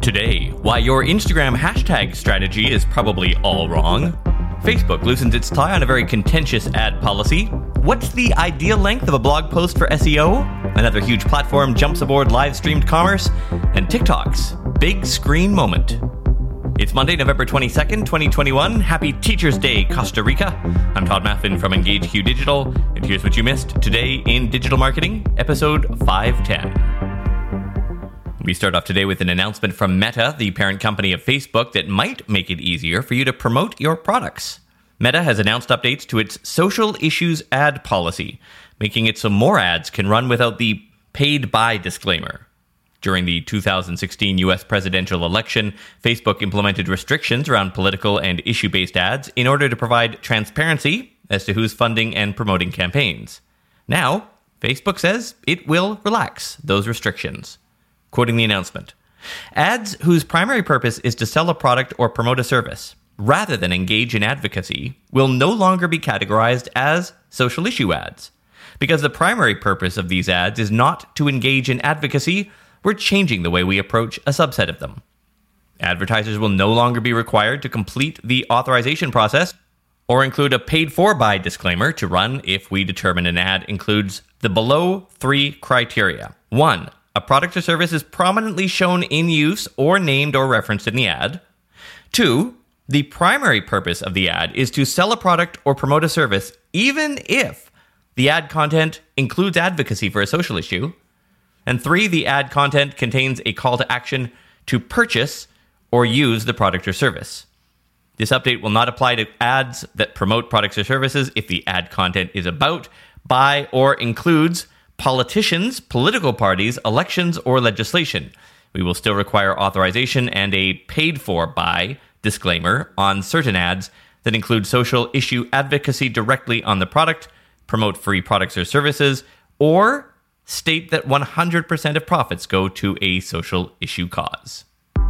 Today, why your Instagram hashtag strategy is probably all wrong. Facebook loosens its tie on a very contentious ad policy. What's the ideal length of a blog post for SEO? Another huge platform jumps aboard live-streamed commerce. And TikTok's big screen moment. It's Monday, November 22nd, 2021. Happy Teachers Day, Costa Rica. I'm Todd Maffin from EngageQ Digital, and here's what you missed today in Digital Marketing, episode 510. We start off today with an announcement from Meta, the parent company of Facebook, that might make it easier for you to promote your products. Meta has announced updates to its social issues ad policy, making it so more ads can run without the paid by disclaimer. During the 2016 US presidential election, Facebook implemented restrictions around political and issue-based ads in order to provide transparency as to who's funding and promoting campaigns. Now, Facebook says it will relax those restrictions. Quoting the announcement, ads whose primary purpose is to sell a product or promote a service, rather than engage in advocacy, will no longer be categorized as social issue ads. Because the primary purpose of these ads is not to engage in advocacy, we're changing the way we approach a subset of them. Advertisers will no longer be required to complete the authorization process or include a paid-for-by disclaimer to run if we determine an ad includes the below three criteria. 1. A product or service is prominently shown in use or named or referenced in the ad. 2. The primary purpose of the ad is to sell a product or promote a service, even if the ad content includes advocacy for a social issue. And 3. The ad content contains a call to action to purchase or use the product or service. This update will not apply to ads that promote products or services if the ad content is about, by, or includes politicians, political parties, elections, or legislation. We will still require authorization and a paid-for-by disclaimer on certain ads that include social issue advocacy directly on the product, promote free products or services, or state that 100% of profits go to a social issue cause.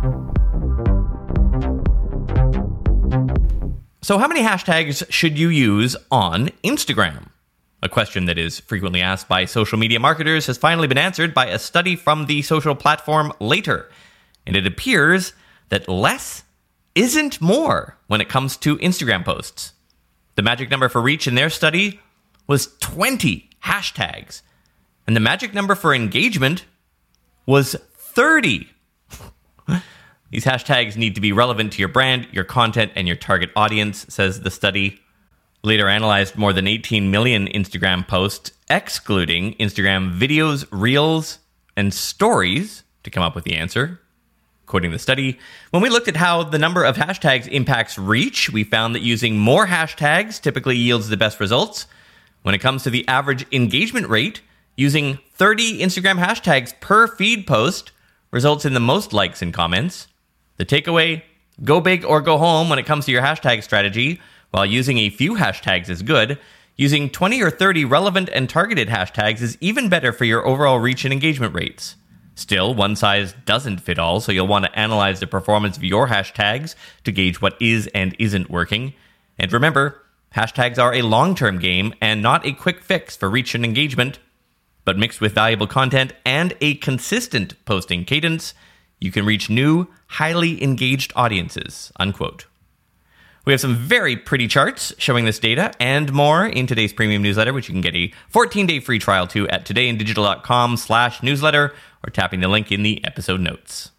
So how many hashtags should you use on Instagram? A question that is frequently asked by social media marketers has finally been answered by a study from the social platform Later. And it appears that less isn't more when it comes to Instagram posts. The magic number for reach in their study was 20 hashtags. And the magic number for engagement was 30. These hashtags need to be relevant to your brand, your content, and your target audience, says the study. Later analyzed more than 18 million Instagram posts, excluding Instagram videos, reels, and stories to come up with the answer. Quoting the study, when we looked at how the number of hashtags impacts reach, we found that using more hashtags typically yields the best results. When it comes to the average engagement rate, using 30 Instagram hashtags per feed post results in the most likes and comments. The takeaway, go big or go home when it comes to your hashtag strategy. While using a few hashtags is good, using 20 or 30 relevant and targeted hashtags is even better for your overall reach and engagement rates. Still, one size doesn't fit all, so you'll want to analyze the performance of your hashtags to gauge what is and isn't working. And remember, hashtags are a long-term game and not a quick fix for reach and engagement. But mixed with valuable content and a consistent posting cadence, you can reach new, highly engaged audiences, unquote. We have some very pretty charts showing this data and more in today's premium newsletter, which you can get a 14-day free trial to at todayindigital.com/newsletter or tapping the link in the episode notes.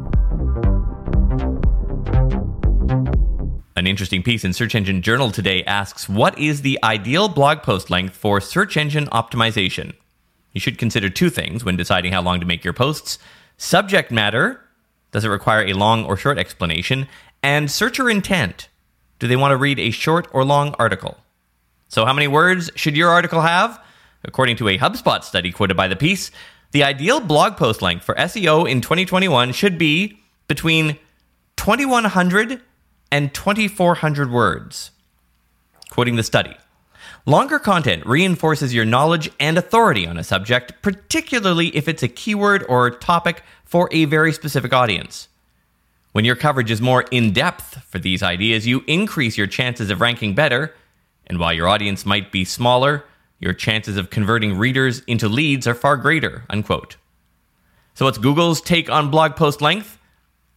An interesting piece in Search Engine Journal today asks, what is the ideal blog post length for search engine optimization? You should consider two things when deciding how long to make your posts. Subject matter, does it require a long or short explanation? And searcher intent. Do they want to read a short or long article? So how many words should your article have? According to a HubSpot study quoted by the piece, the ideal blog post length for SEO in 2021 should be between 2,100 and 2,400 words. Quoting the study, longer content reinforces your knowledge and authority on a subject, particularly if it's a keyword or topic for a very specific audience. When your coverage is more in-depth for these ideas, you increase your chances of ranking better, and while your audience might be smaller, your chances of converting readers into leads are far greater, unquote. So what's Google's take on blog post length?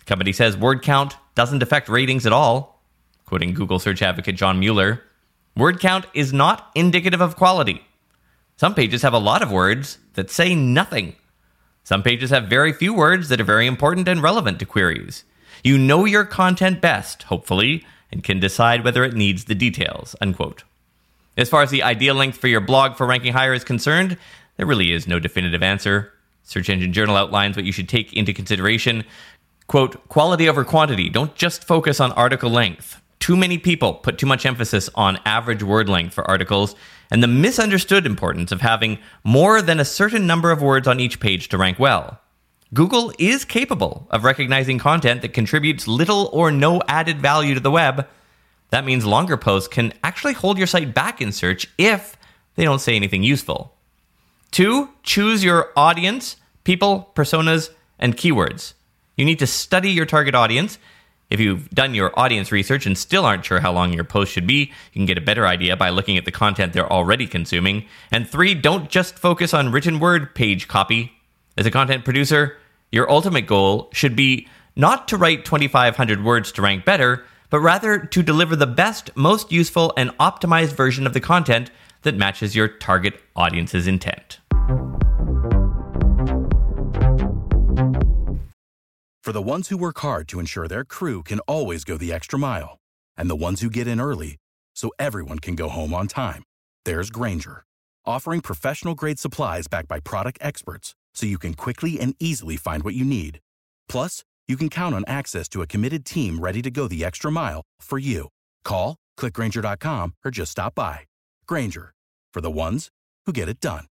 Company says word count doesn't affect ratings at all. Quoting Google search advocate John Mueller, word count is not indicative of quality. Some pages have a lot of words that say nothing. Some pages have very few words that are very important and relevant to queries. You know your content best, hopefully, and can decide whether it needs the details, unquote. As far as the ideal length for your blog for ranking higher is concerned, there really is no definitive answer. Search Engine Journal outlines what you should take into consideration. Quote, quality over quantity. Don't just focus on article length. Too many people put too much emphasis on average word length for articles and the misunderstood importance of having more than a certain number of words on each page to rank well. Google is capable of recognizing content that contributes little or no added value to the web. That means longer posts can actually hold your site back in search if they don't say anything useful. 2, choose your audience, people, personas, and keywords. You need to study your target audience. If you've done your audience research and still aren't sure how long your post should be, you can get a better idea by looking at the content they're already consuming. And 3, don't just focus on written word page copy. As a content producer, your ultimate goal should be not to write 2,500 words to rank better, but rather to deliver the best, most useful, and optimized version of the content that matches your target audience's intent. For the ones who work hard to ensure their crew can always go the extra mile, and the ones who get in early so everyone can go home on time, there's Grainger, offering professional-grade supplies backed by product experts so you can quickly and easily find what you need. Plus, you can count on access to a committed team ready to go the extra mile for you. Call, click Grainger.com, or just stop by. Grainger, for the ones who get it done.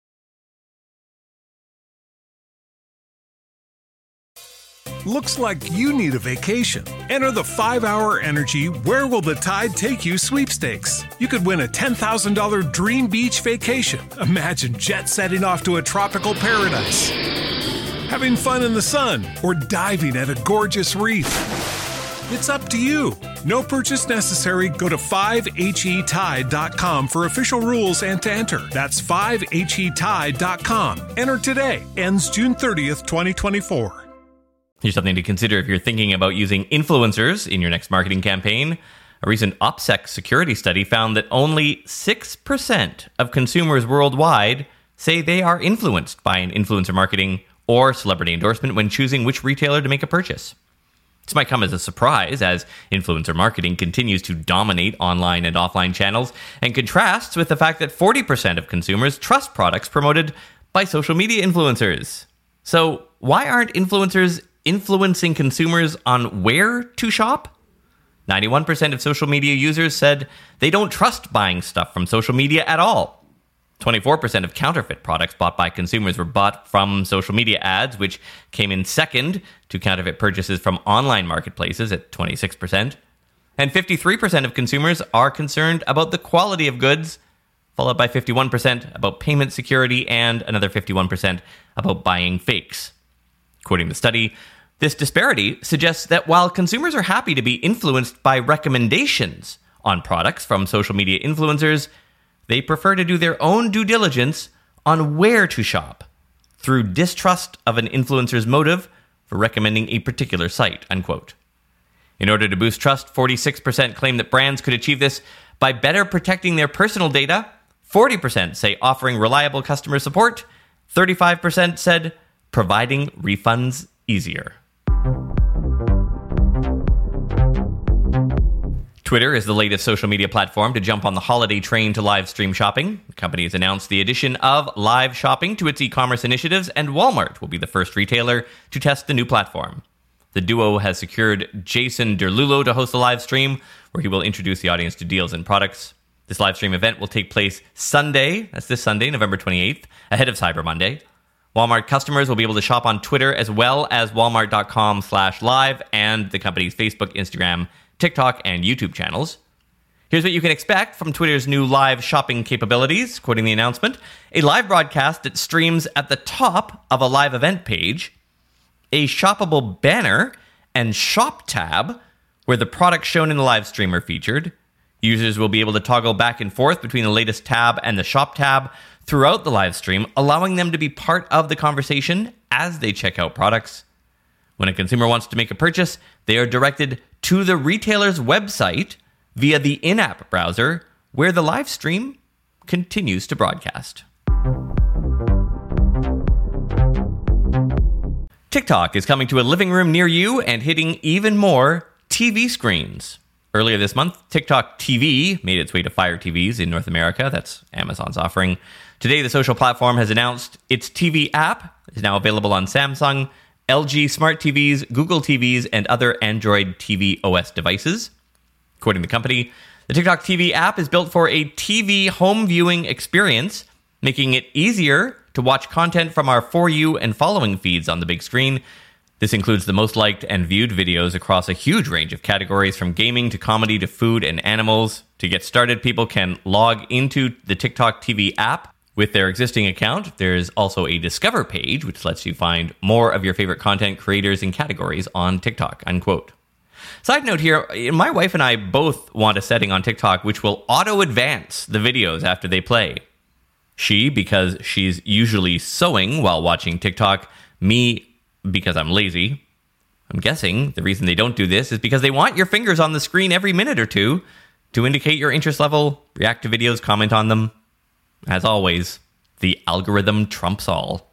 Looks like you need a vacation. Enter the 5-Hour Energy Where Will the Tide Take You sweepstakes. You could win a $10,000 dream beach vacation. Imagine jet setting off to a tropical paradise, having fun in the sun, or diving at a gorgeous reef. It's up to you. No purchase necessary. Go to 5HETide.com for official rules and to enter. That's 5HETide.com. Enter today. Ends June 30th, 2024. Here's something to consider if you're thinking about using influencers in your next marketing campaign. A recent OPSEC security study found that only 6% of consumers worldwide say they are influenced by an influencer marketing or celebrity endorsement when choosing which retailer to make a purchase. This might come as a surprise as influencer marketing continues to dominate online and offline channels and contrasts with the fact that 40% of consumers trust products promoted by social media influencers. So why aren't influencers influencing consumers on where to shop? 91% of social media users said they don't trust buying stuff from social media at all. 24% of counterfeit products bought by consumers were bought from social media ads, which came in second to counterfeit purchases from online marketplaces at 26%. And 53% of consumers are concerned about the quality of goods, followed by 51% about payment security and another 51% about buying fakes. Quoting the study, this disparity suggests that while consumers are happy to be influenced by recommendations on products from social media influencers, they prefer to do their own due diligence on where to shop through distrust of an influencer's motive for recommending a particular site, unquote. In order to boost trust, 46% claim that brands could achieve this by better protecting their personal data. 40% say offering reliable customer support. 35% said providing refunds easier. Twitter is the latest social media platform to jump on the holiday train to live stream shopping. The company has announced the addition of live shopping to its e-commerce initiatives, and Walmart will be the first retailer to test the new platform. The duo has secured Jason Derulo to host the live stream, where he will introduce the audience to deals and products. This live stream event will take place Sunday, that's this Sunday, November 28th, ahead of Cyber Monday. Walmart customers will be able to shop on Twitter as well as walmart.com/live and the company's Facebook, Instagram, TikTok, and YouTube channels. Here's what you can expect from Twitter's new live shopping capabilities, quoting the announcement. A live broadcast that streams at the top of a live event page, a shoppable banner and shop tab where the products shown in the live stream are featured. Users will be able to toggle back and forth between the latest tab and the shop tab throughout the live stream, allowing them to be part of the conversation as they check out products. When a consumer wants to make a purchase, they are directed to the retailer's website via the in-app browser, where the live stream continues to broadcast. TikTok is coming to a living room near you and hitting even more TV screens. Earlier this month, TikTok TV made its way to Fire TVs in North America. That's Amazon's offering. Today, the social platform has announced its TV app is now available on Samsung, LG Smart TVs, Google TVs, and other Android TV OS devices. According to the company, the TikTok TV app is built for a TV home viewing experience, making it easier to watch content from our For You and following feeds on the big screen. This includes the most liked and viewed videos across a huge range of categories, from gaming to comedy to food and animals. To get started, people can log into the TikTok TV app with their existing account. There's also a Discover page, which lets you find more of your favorite content creators and categories on TikTok, unquote. Side note here, my wife and I both want a setting on TikTok which will auto-advance the videos after they play. She, because she's usually sewing while watching TikTok. Me, because I'm lazy. I'm guessing the reason they don't do this is because they want your fingers on the screen every minute or two to indicate your interest level, react to videos, comment on them. As always, the algorithm trumps all.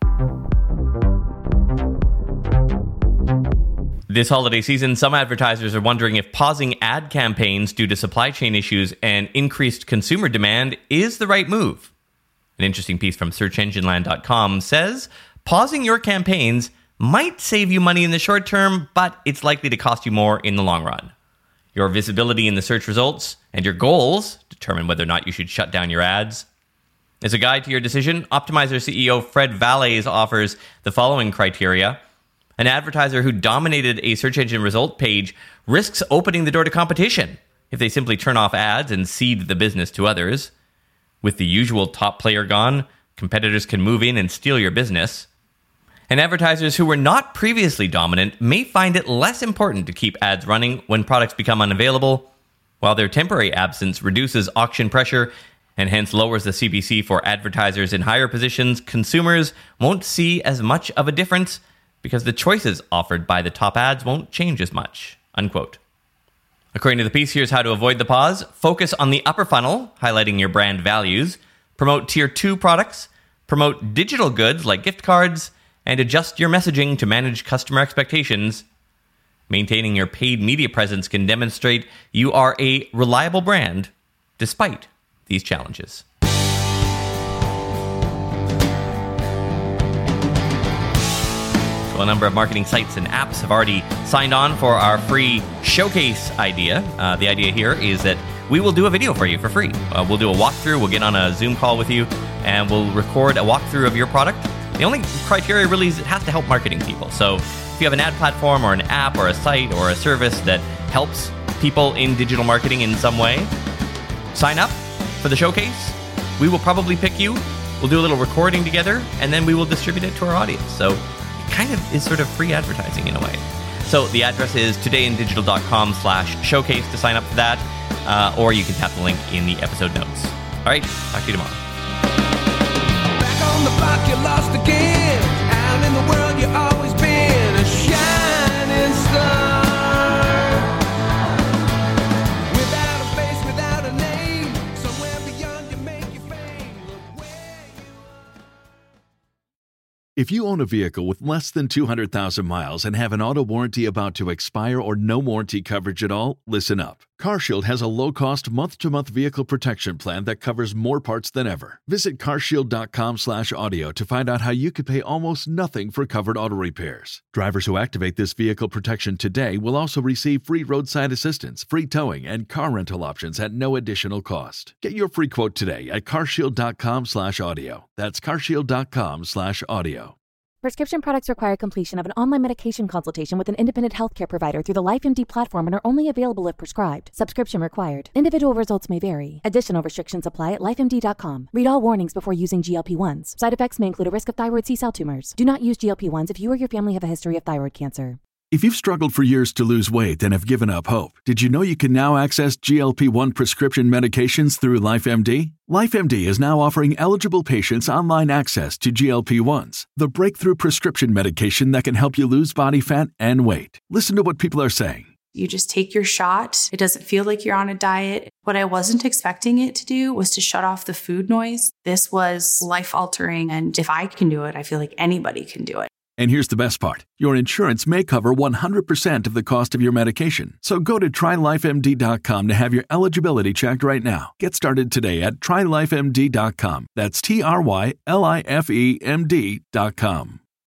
This holiday season, some advertisers are wondering if pausing ad campaigns due to supply chain issues and increased consumer demand is the right move. An interesting piece from SearchEngineLand.com says, pausing your campaigns might save you money in the short term, but it's likely to cost you more in the long run. Your visibility in the search results and your goals determine whether or not you should shut down your ads. As a guide to your decision, Optimizer CEO Fred Valles offers the following criteria. An advertiser who dominated a search engine result page risks opening the door to competition if they simply turn off ads and cede the business to others. With the usual top player gone, competitors can move in and steal your business. And advertisers who were not previously dominant may find it less important to keep ads running when products become unavailable. While their temporary absence reduces auction pressure and hence lowers the CPC for advertisers in higher positions, consumers won't see as much of a difference because the choices offered by the top ads won't change as much, unquote. According to the piece, here's how to avoid the pause. Focus on the upper funnel, highlighting your brand values. Promote tier 2 products. Promote digital goods like gift cards. And adjust your messaging to manage customer expectations. Maintaining your paid media presence can demonstrate you are a reliable brand despite these challenges. So a number of marketing sites and apps have already signed on for our free showcase idea. The idea here is that we will do a video for you for free. We'll do a walkthrough. We'll get on a Zoom call with you, and we'll record a walkthrough of your product. The only criteria really is it has to help marketing people. So if you have an ad platform or an app or a site or a service that helps people in digital marketing in some way, sign up for the showcase. We will probably pick you. We'll do a little recording together, and then we will distribute it to our audience. So it kind of is sort of free advertising in a way. So the address is todayindigital.com/showcase to sign up for that, or you can tap the link in the episode notes. All right, talk to you tomorrow. On the block you lost again. Out in the world you always been a shining star. Without a face, without a name, somewhere beyond you make your fame. Look where you are. If you own a vehicle with less than 200,000 miles and have an auto warranty about to expire or no warranty coverage at all, listen up. CarShield has a low-cost month-to-month vehicle protection plan that covers more parts than ever. Visit carshield.com/audio to find out how you could pay almost nothing for covered auto repairs. Drivers who activate this vehicle protection today will also receive free roadside assistance, free towing, and car rental options at no additional cost. Get your free quote today at carshield.com/audio. That's carshield.com/audio. Prescription products require completion of an online medication consultation with an independent healthcare provider through the LifeMD platform and are only available if prescribed. Subscription required. Individual results may vary. Additional restrictions apply at lifemd.com. Read all warnings before using GLP-1s. Side effects may include a risk of thyroid C-cell tumors. Do not use GLP-1s if you or your family have a history of thyroid cancer. If you've struggled for years to lose weight and have given up hope, did you know you can now access GLP-1 prescription medications through LifeMD? LifeMD is now offering eligible patients online access to GLP-1s, the breakthrough prescription medication that can help you lose body fat and weight. Listen to what people are saying. You just take your shot. It doesn't feel like you're on a diet. What I wasn't expecting it to do was to shut off the food noise. This was life-altering, and if I can do it, I feel like anybody can do it. And here's the best part. Your insurance may cover 100% of the cost of your medication. So go to TryLifeMD.com to have your eligibility checked right now. Get started today at TryLifeMD.com. That's TryLifeMD.com.